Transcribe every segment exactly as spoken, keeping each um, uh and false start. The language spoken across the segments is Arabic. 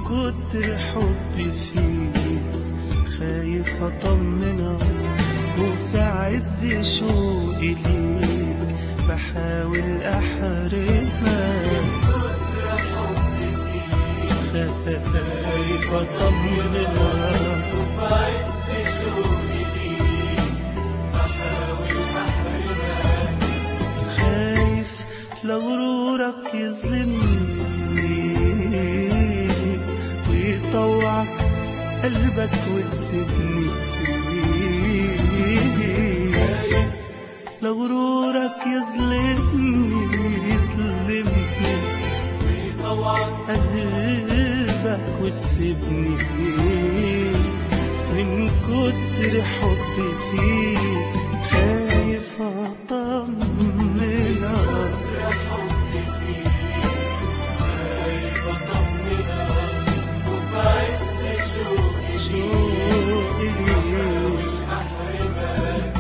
كتر حبي فيك خايف أطمنك، وفي عز شوقي ليك بحاول أحرمك. خايف أطمنك، وفي عز شوقي ليك بحاول أحرمك. خايف لغرورك يظلمني ويطوعك قلبك وتسيبني. لغرورك يظلمني يظلمني ويطوعك قلبك وتسيبني. من كتر حبي فيك خايف أطمنك. حبي فيك خايف أطمنك، وفي عز شوقي شوقي بحاول أحرمك.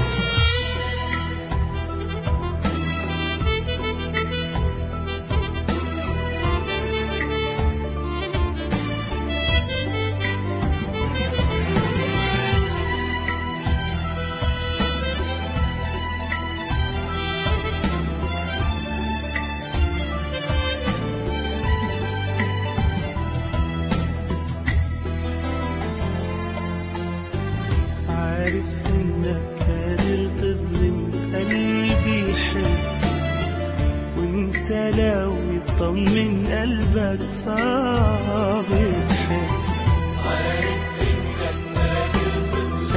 عارف إنك قادر تظلم قلبي يحب، وإنت لو يطمن قلبك صعب تحب. عارف إنك قادر تظلم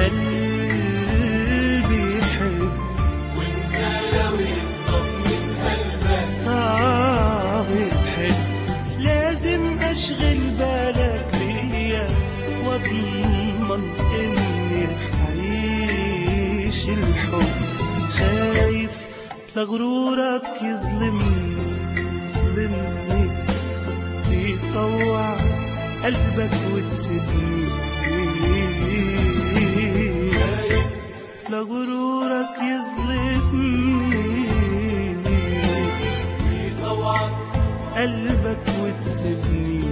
قلبي يحب، وإنت لو يطمن قلبك صعب تحب. لازم أشغل بالك بيا وأضمن إني حعيش الحب. خايف لغرورك يظلمني يظلمني ويطوعك قلبك وتسيبني. لغرورك يظلمني ويطوعك قلبك وتسيبني.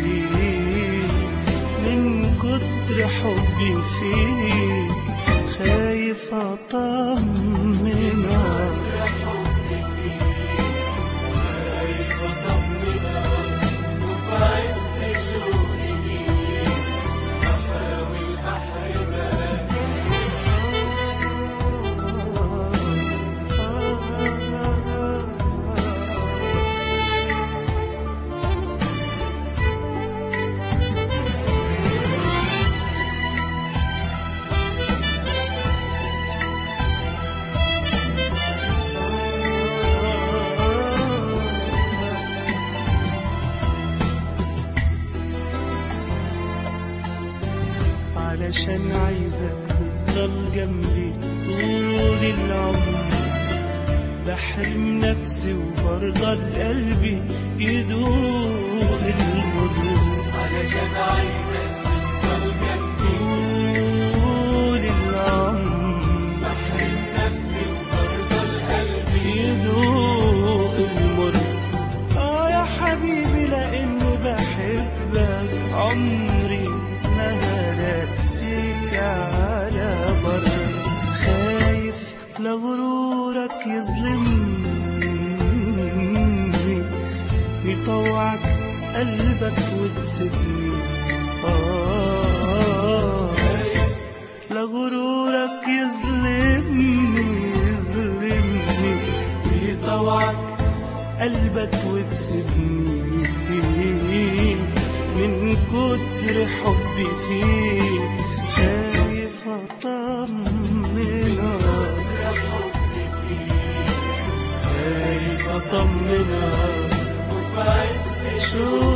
من كتر حبي فيك خايف أطمنك. حبي فيك خايف أطمنك، وفي عز شوقي ليك بحاول أحرمك. علشان عايزك تفضل جنبي طول العمر، بحرم نفسي وبرضى قلبي يدوق المر. علشان عايزك تفضل جنبي طول العمر بحرم نفسي وبرضى قلبي يدوق المر. آه يا حبيبي لأني بحبك عمري ما هرسيك على بر. خايف لغرورك يظلمني يطوعك قلبك وتسيبني. آه لغرورك يظلمني يظلمني ويطوعك قلبك وتسيبني. من كتر حبي فيك خايف أطمنك. حبي فيك خايف أطمنك. وفي عز شو